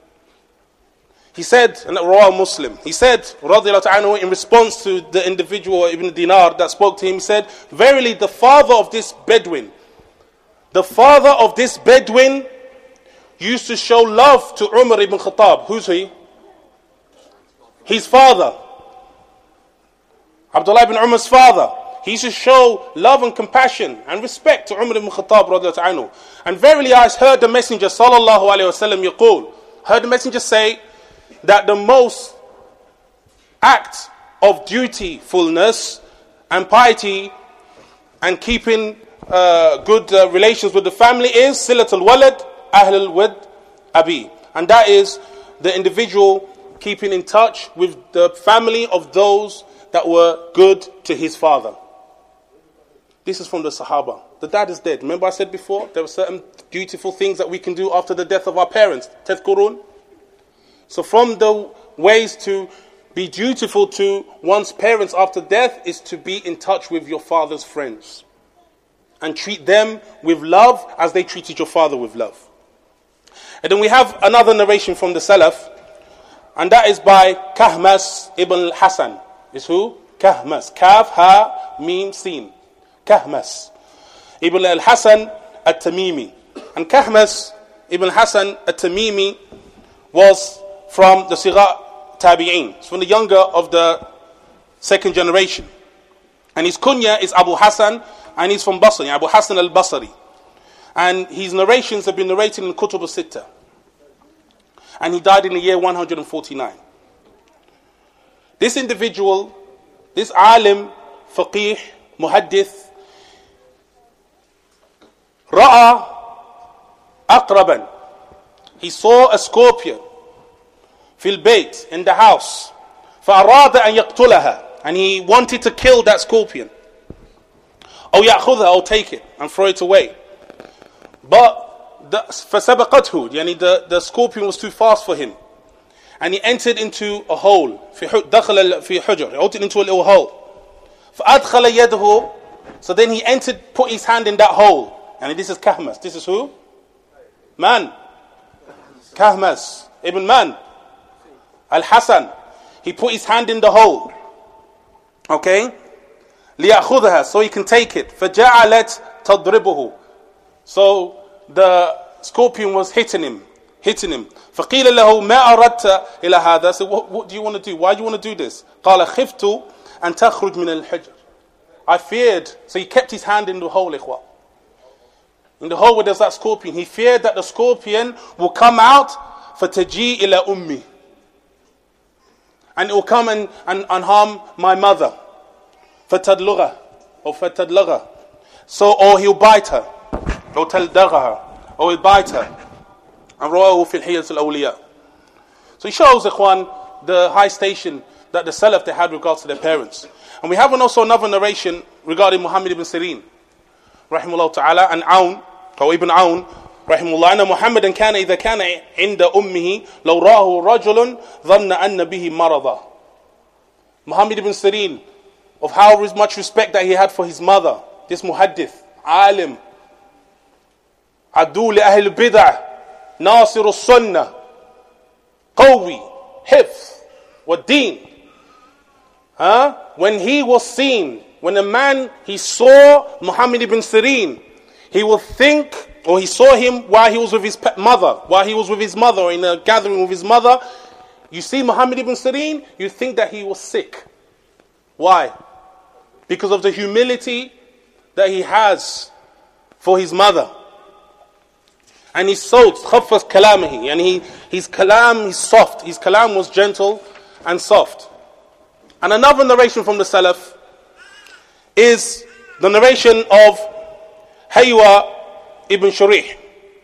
He said, and Rawah Muslim, he said, radiyallahu anhu, in response to the individual Ibn Dinar that spoke to him, he said, verily the father of this Bedouin, the father of this Bedouin used to show love to Umar ibn Khattab. Who's he? His father. Abdullah ibn Umar's father. He used to show love and compassion and respect to Umar ibn Khattab radiyallahu anhu. And verily I heard the Messenger sallallahu alayhi wa sallam yaqul, heard the Messenger say that the most act of dutifulness and piety and keeping uh, good uh, relations with the family is silatul walad ahlul wad abi, and that is the individual keeping in touch with the family of those that were good to his father. This is from the Sahaba. The dad is dead. Remember I said before there were certain beautiful things that we can do after the death of our parents. Tadhkurun. So from the ways to be dutiful to one's parents after death is to be in touch with your father's friends and treat them with love as they treated your father with love. And then we have another narration from the Salaf, and that is by Kahmas ibn al-Hasan. Is who? Kahmas. Kaf, ha, mim, sin. Kahmas ibn al-Hasan at-Tamimi. And Kahmas ibn al-Hasan at-Tamimi was from the Sighar Tabi'een. It's from the younger of the second generation. And his kunya is Abu Hassan, and he's from Basra, Abu Hassan al-Basri. And his narrations have been narrated in Kutub al-Sittah. And he died in the year one hundred forty-nine. This individual, this alim, faqih, muhaddith, ra'a aqraban. He saw a scorpion fil bayt, in the house. فَأَرَادَ أَنْ يَقْتُلَهَا, and he wanted to kill that scorpion. أو يأخذها, or take it and throw it away. But the, فَسَبَقَتْهُ, يعني the, the scorpion was too fast for him. And he entered into a hole. في دخل في حجر, he entered into a little hole. فَأَدْخَلَ يَدْهُ, so then he entered, put his hand in that hole. And this is Kahmas. This is who? Man. Kahmas. Ibn Man. Al-Hasan. He put his hand in the hole. Okay? لِيَأْخُذَهَا, so he can take it. فَجَعَلَتْ تَضْرِبُهُ, so the scorpion was hitting him. Hitting him. فَقِيلَ لَهُ مَا أَرَدْتَ إِلَى هَذَا, so what, what do you want to do? Why do you want to do this? قَالَ خِفْتُ أَن تَخْرُجْ مِنَ الْحِجْرِ, I feared. So he kept his hand in the hole, ikhwa. In the hole where there's that scorpion. He feared that the scorpion will come out فَتَجِي إِلَى أُمِّي, and it will come and, and, and harm my mother. فَتَدْلُغَ, or فَتَدْلَغَ, so, or he'll bite her, or تَلْدَغَهَا, or he'll bite her. And رواه في الحيلة الأولياء. So he shows, ikhwan, the high station that the Salaf they had regards to their parents. And we have also another narration regarding Muhammad ibn Sirin, rahimahullah ta'ala, and Aun, or Ibn Aun, rahimahullah, أن محمدا كان إذا كان عند أمه لو رآه رجل ظن أن به مرضا. Muhammad ibn Sirin, of how much respect that he had for his mother, this muhaddith, alim, adu li ahl bid'ah, nasir as-sunnah, qawi, hifz, wa deen. Huh? When he was seen, when a man, he saw Muhammad ibn Sirin, he will think, or he saw him while he was with his mother, while he was with his mother, or in a gathering with his mother. You see Muhammad ibn Sirin, you think that he was sick. Why? Because of the humility that he has for his mother. And his sawt, khaffas kalamihi, and he, his kalam is soft. His kalam was gentle and soft. And another narration from the Salaf is the narration of Haywa ibn Sharih.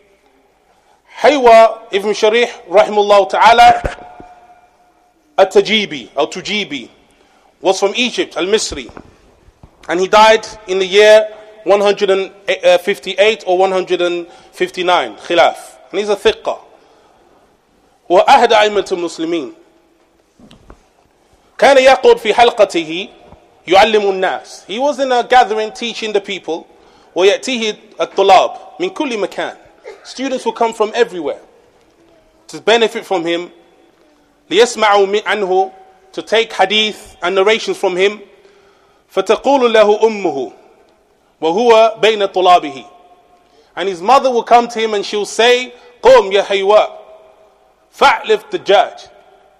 Haywa ibn Sharih, rahimahullah ta'ala, at-Tajibi, or Tujibi, was from Egypt, al-Misri. And he died in the year one hundred fifty-eight or one hundred fifty-nine, khilaf. And he's a thiqqa. وأحد أئمة المسلمين. كان يقعد في حلقته يعلم الناس. He was in a gathering teaching the people. ويأتيه الطلاب من كل مكان. Students will come from everywhere to benefit from him. ليسمعوا عنه, to take hadith and narrations from him. فتقول له أمه وهو بين طلابه. And his mother will come to him and she'll say, قم يا حيواء فأعلف الدجاج.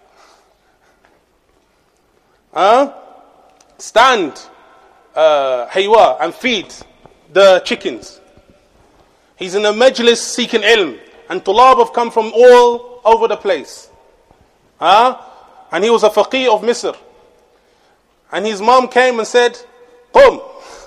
Huh? Stand, uh, Haywa, and feed the chickens. He's in a majlis seeking ilm, and tulab have come from all over the place. Huh? And he was a faqih of Misr. And his mom came and said, Qum,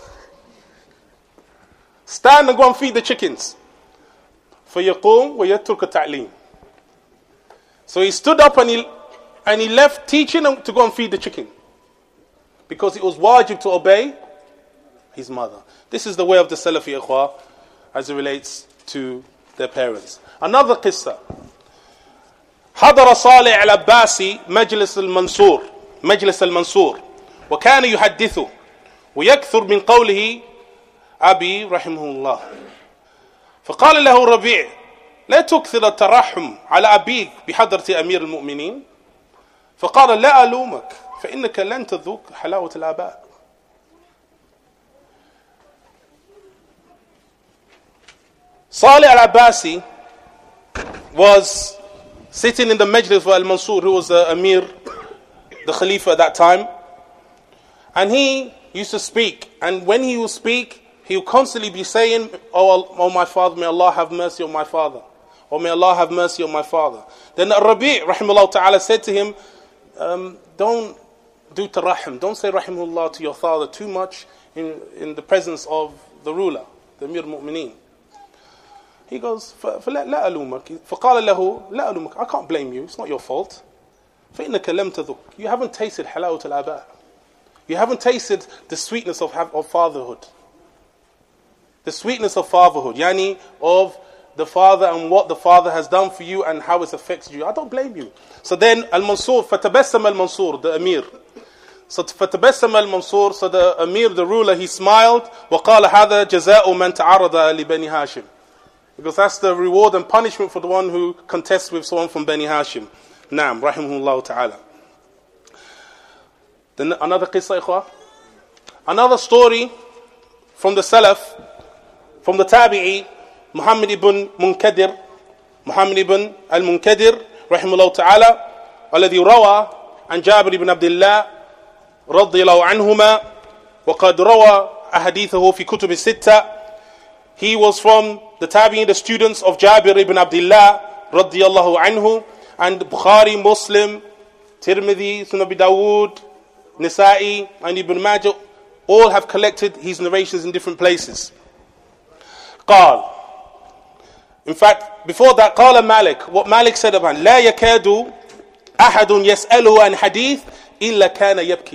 stand and go and feed the chickens. فَيَقُومْ وَيَتْرُكَ تَعْلِيمٍ. So he stood up and he, and he left teaching to go and feed the chicken. Because it was wajib to obey his mother. This is the way of the Salafi ikhwa as it relates to their parents. Another qissa. حضر صالح العباسي مجلس المنصور مجلس المنصور وكان يحدثه ويكثر من قوله أبي رحمه الله. فقال له الربيع لا تكثر الترحم على أبيك بحضرة أمير المؤمنين. فقال لا ألومك فإنك لن تذوق حلاوة الآباء. Salih al-Abbasi was sitting in the majlis of Al-Mansur, who was the Amir, the Khalifa at that time. And he used to speak. And when he would speak, he would constantly be saying, Oh, oh my father, may Allah have mercy on my father. Or may Allah have mercy on my father. Then Rabi' rahimahullah ta'ala said to him, um, don't do tarahim, don't say rahimahullah to your father too much in, in the presence of the ruler, the Amir al-Mu'mineen. He goes, فَلَا أَلُومَكِ فَقَالَ لَهُ لَا أَلُومَكِ I can't blame you, it's not your fault. فَإِنَّكَ لَمْ تَذُقْ You haven't tasted حَلَاوَةَ الْآبَاءِ You haven't tasted the sweetness of, of fatherhood. The sweetness of fatherhood, yani of the father and what the father has done for you and how it's affected you. I don't blame you. So then Al-Mansur, فَتَبَسَّمَ الْمَنْصُور, the Amir. So فَتَبَسَّمَ الْمَنْصُور, so the Amir, the ruler, he smiled. وَقَالَ هَذَا جَزَاءُ مَنْ تَعَرَضَ لِبَنِي هَاشِمٍ Because that's the reward and punishment for the one who contests with someone from Bani Hashim. Naam, rahimahullah ta'ala. Then another qissa, ikhwah. Another story from the Salaf, from the Tabi'i, Muhammad ibn Munkadir, Muhammad ibn al-Munkadir, rahimahullah ta'ala, الذي روى عن جابر بن عبد الله رضي الله عنهما وقد روى أحاديثه في كتب الستة. He was from the Tabi'in, the students of Jabir ibn Abdullah radiyallahu anhu, and Bukhari, Muslim, Tirmidhi, Sunan Abi Dawud, Nisa'i, and Ibn Majah all have collected his narrations in different places. قال, in fact, before that, قال Malik, what Malik said about لا يكاد أحد يسأله عن حديث إلا كان يبكي.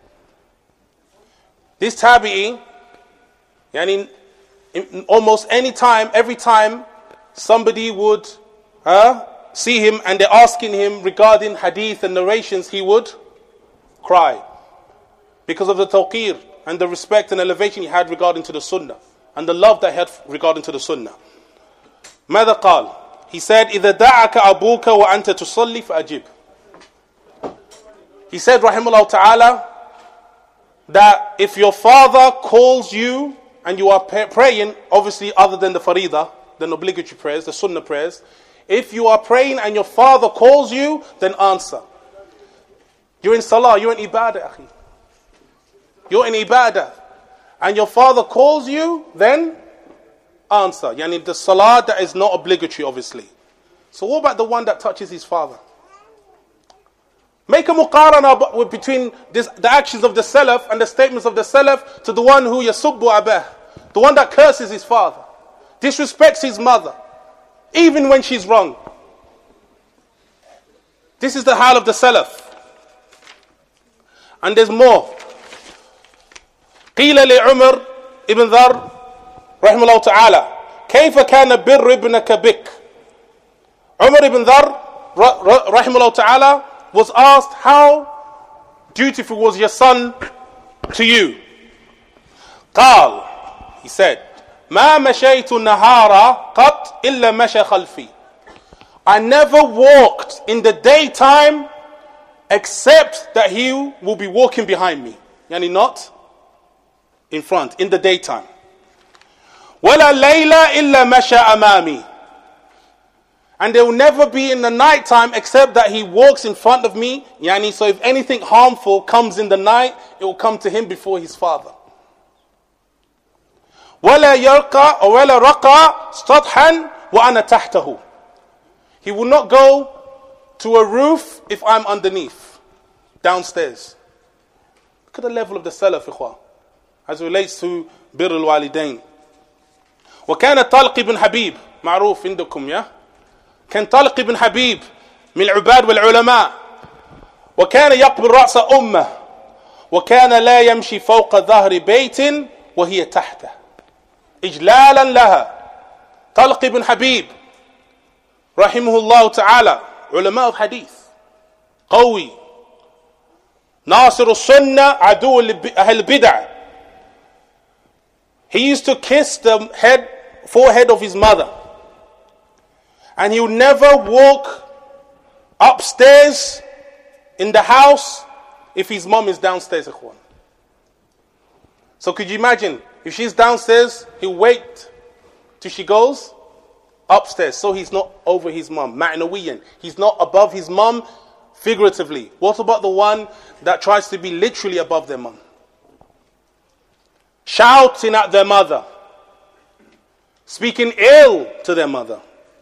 This Tabi'i, yani almost any time, every time somebody would uh, see him and they're asking him regarding hadith and narrations, he would cry because of the tawqir and the respect and elevation he had regarding to the sunnah and the love that he had regarding to the sunnah. ماذا قال? He said, إذا دعك أبوك وأنت تصلي فأجب. He said, rahimahullah ta'ala, that if your father calls you and you are praying, obviously other than the farida, the obligatory prayers, the sunnah prayers, if you are praying and your father calls you, then answer. You're in salah, you're in ibadah, akhi. you're in ibadah, and your father calls you, then answer. Yani the salah that is not obligatory, obviously. So what about the one that touches his father? Make a muqarana between this, the actions of the Salaf and the statements of the Salaf to the one who yasubbu abah, the one that curses his father, disrespects his mother, even when she's wrong. This is the hal of the Salaf. And there's more. قيل لعمر ibn Dharr رحمه الله تعالى كيف كان بر ابنك بك. Umar ibn Dharr رحمه الله تعالى was asked, how dutiful was your son to you? قال, he said, ما مشيت النهار قط إلا مشى خلفي. I never walked in the daytime except that he will be walking behind me. Yani not in front, in the daytime. ولا ليلة إلا مشى أمامي. And there will never be in the night time except that he walks in front of me. Yani, so if anything harmful comes in the night, it will come to him before his father. ولا يرقى ولا رقى سطحا وأنا تحته. He will not go to a roof if I'm underneath, downstairs. Look at the level of the Salaf, ikhwah, as it relates to بر الوالدين. وكان طلق بن حبيب معروف عندكم يا كان طلق بن حبيب من العباد والعلماء وكان يقبل رأس أمه وكان لا يمشي فوق ظهر بيت وهي تحته إجلالا لها. طلق بن حبيب رحمه الله تعالى علماء الحديث قوي ناصر السنة عدو أهل البدع. He used to kiss the head, forehead of his mother. And he would never walk upstairs in the house if his mom is downstairs. So could you imagine, if she's downstairs, he'll wait till she goes upstairs. So he's not over his mom. Ma'nawiyan. He's not above his mom figuratively. What about the one that tries to be literally above their mom? Shouting at their mother. Speaking ill to their mother.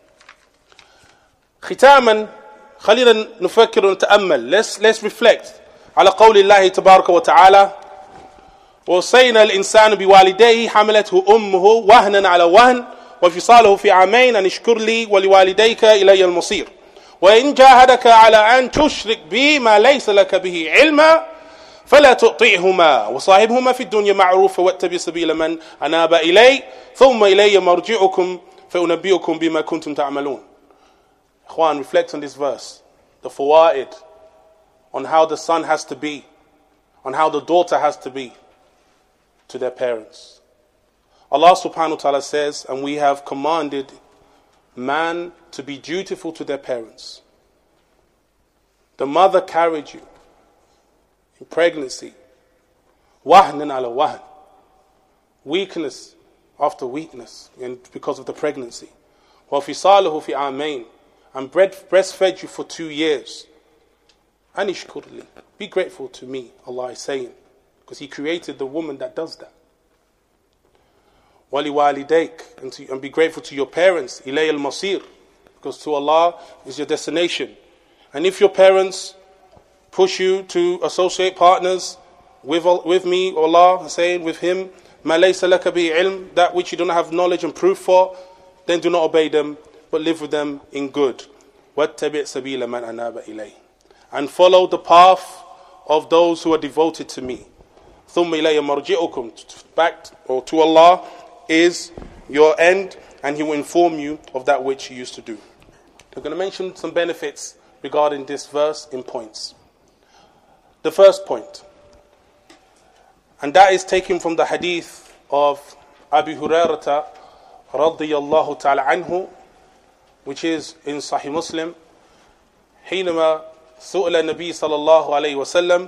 ختاما خلينا نفكر ونتأمل. Let's, let's reflect على قول الله تبارك وتعالى ووصينا الإنسان بوالديه حملته أمه وهنا على وهن وفصاله في عامين أن اشكر لي ولوالديك إلي المصير وإن جاهدك على أن تشرك بي ما ليس لك به علما فلا تطيعهما وصاحبهما في الدنيا معروفا واتبع سبيل من أناب إلي ثم إلي مرجعكم فأنبئكم بما كنتم تعملون. Ikhwan, reflect on this verse, the fawaid, on how the son has to be, on how the daughter has to be to their parents. Allah subhanahu wa ta'ala says, and we have commanded man to be dutiful to their parents. The mother carried you in pregnancy, wahnan ala wahn, weakness after weakness, and because of the pregnancy. وَفِصَالُهُ فِي عَامَيْنِ, and breastfed you for two years. Anishkurli, be grateful to me, Allah is saying, because He created the woman that does that. Wali walidaik, and, to, and be grateful to your parents, ilay al masir, because to Allah is your destination. And if your parents push you to associate partners with with me, Allah saying with Him, ma laysa laka bi ilm, that which you don't have knowledge and proof for, then do not obey them, but live with them in good. وَاتَّبِعْ سَبِيلَ مَنْ أَنَابَ إِلَيْهِ, and follow the path of those who are devoted to me. ثُمَّ إِلَيَّ مَرْجِعُكُمْ, back or to Allah is your end, and He will inform you of that which you used to do. We're going to mention some benefits regarding this verse in points. The first point, and that is taken from the hadith of Abu Hurairah radiyallahu ta'ala anhu, which is in Sahih Muslim. حينما سئل النبي صلى الله عليه وسلم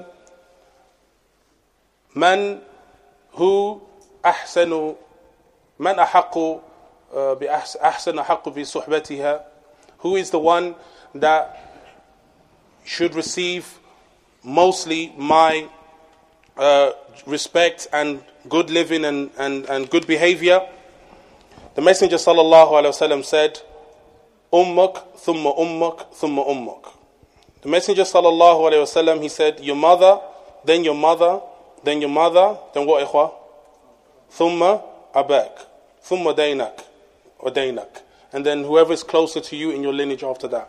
من هو أحسن من أحق بأحسن أحق بصحبتها, who is the one that should receive mostly my uh, respect and good living and, and, and good behavior, the Messenger sallallahu alaihi wasallam said, Ummuk, thumma ummuk, thumma ummuk. The Messenger sallallahu alaihi wasallam, he said, your mother, then your mother, then your mother, then what, ikhwa? Thumma abak, thumma daynak, or daynak. And then whoever is closer to you in your lineage after that.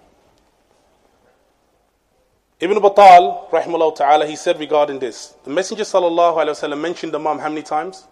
Ibn Battal, rahimahullah ta'ala, he said regarding this, the Messenger sallallahu alaihi wasallam mentioned the mom how many times?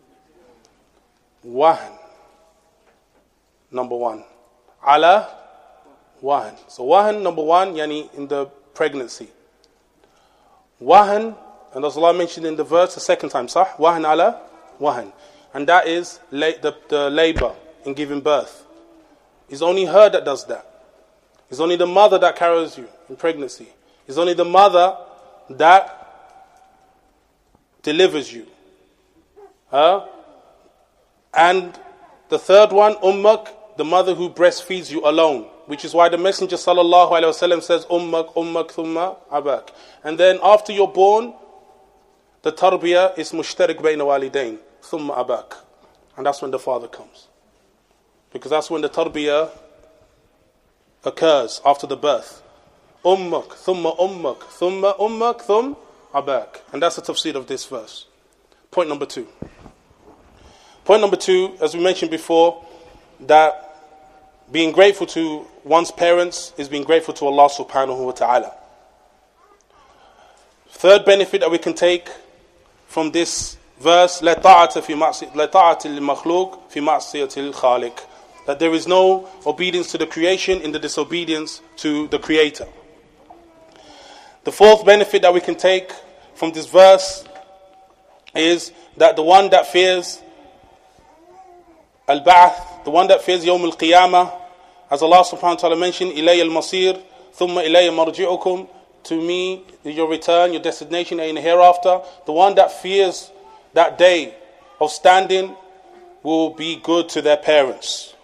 Wahan. Number one. Ala, wahan. So wahan, number one, yani in the pregnancy. Wahan, and as Allah mentioned in the verse the second time, sah? Wahan ala, wahan. And that is la- the, the labor in giving birth. It's only her that does that. It's only the mother that carries you in pregnancy. It's only the mother that delivers you. Huh? And the third one, ummak, the mother who breastfeeds you alone. Which is why the Messenger sallallahu alaihi wasallam says, ummak, ummak, thumma abak. And then after you're born, the tarbiyah is mushtarik bayna walidain, thumma abak. And that's when the father comes. Because that's when the tarbiyah occurs after the birth. Ummak, thumma ummak, thumma ummak, thum abak. And that's the tafsir of this verse. Point number two. Point number two, as we mentioned before, that being grateful to one's parents is being grateful to Allah subhanahu wa ta'ala. Third benefit that we can take from this verse, لا طاعة في معصية لا طاعة للمخلوق في معصية الخالق. That there is no obedience to the creation in the disobedience to the Creator. The fourth benefit that we can take from this verse is that the one that fears al-ba'ath, the one that fears Yawm al-Qiyamah, as Allah subhanahu wa ta'ala mentioned, إِلَيَّ الْمَصِيرُ ثُمَّ إِلَيَّ مَرْجِعُكُمْ, to me your return, your destination in the hereafter. The one that fears that day of standing will be good to their parents.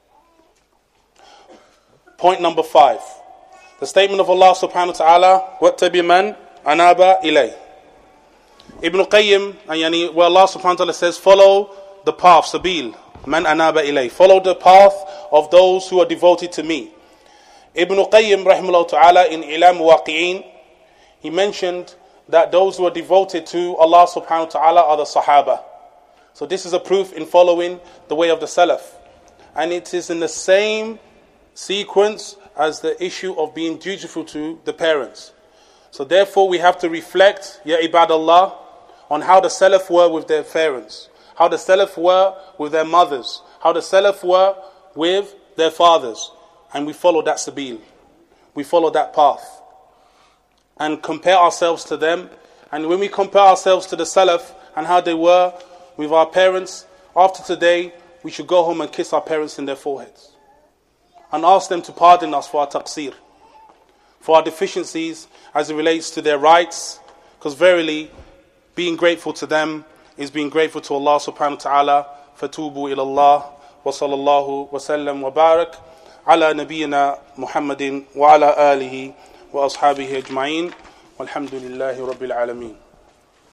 Point number five. The statement of Allah subhanahu wa ta'ala, وَاتَّبِ مَنْ أَنَابَ إِلَيْهِ. Ibn Qayyim, and yani, where Allah subhanahu wa ta'ala says, follow the path, sabil, man anaba ilay. Follow the path of those who are devoted to me. Ibn Qayyim, rahimahullah ta'ala, in Ilam Waqi'in, he mentioned that those who are devoted to Allah subhanahu wa ta'ala are the Sahaba. So this is a proof in following the way of the Salaf. And it is in the same sequence as the issue of being dutiful to the parents. So therefore we have to reflect, ya ibadallah, on how the Salaf were with their parents, how the Salaf were with their mothers, how the Salaf were with their fathers. And we follow that sabil. We follow that path. And compare ourselves to them. And when we compare ourselves to the Salaf and how they were with our parents, after today, we should go home and kiss our parents in their foreheads. And ask them to pardon us for our taqsir, for our deficiencies as it relates to their rights. Because verily, being grateful to them is being grateful to Allah subhanahu wa ta'ala. فَتُوبُوا إِلَى اللَّهِ وَصَلَى اللَّهُ وَسَلَّمْ وَبَارَكَ على نبينا محمد وعلى آله وأصحابه أجمعين والحمد لله رب العالمين.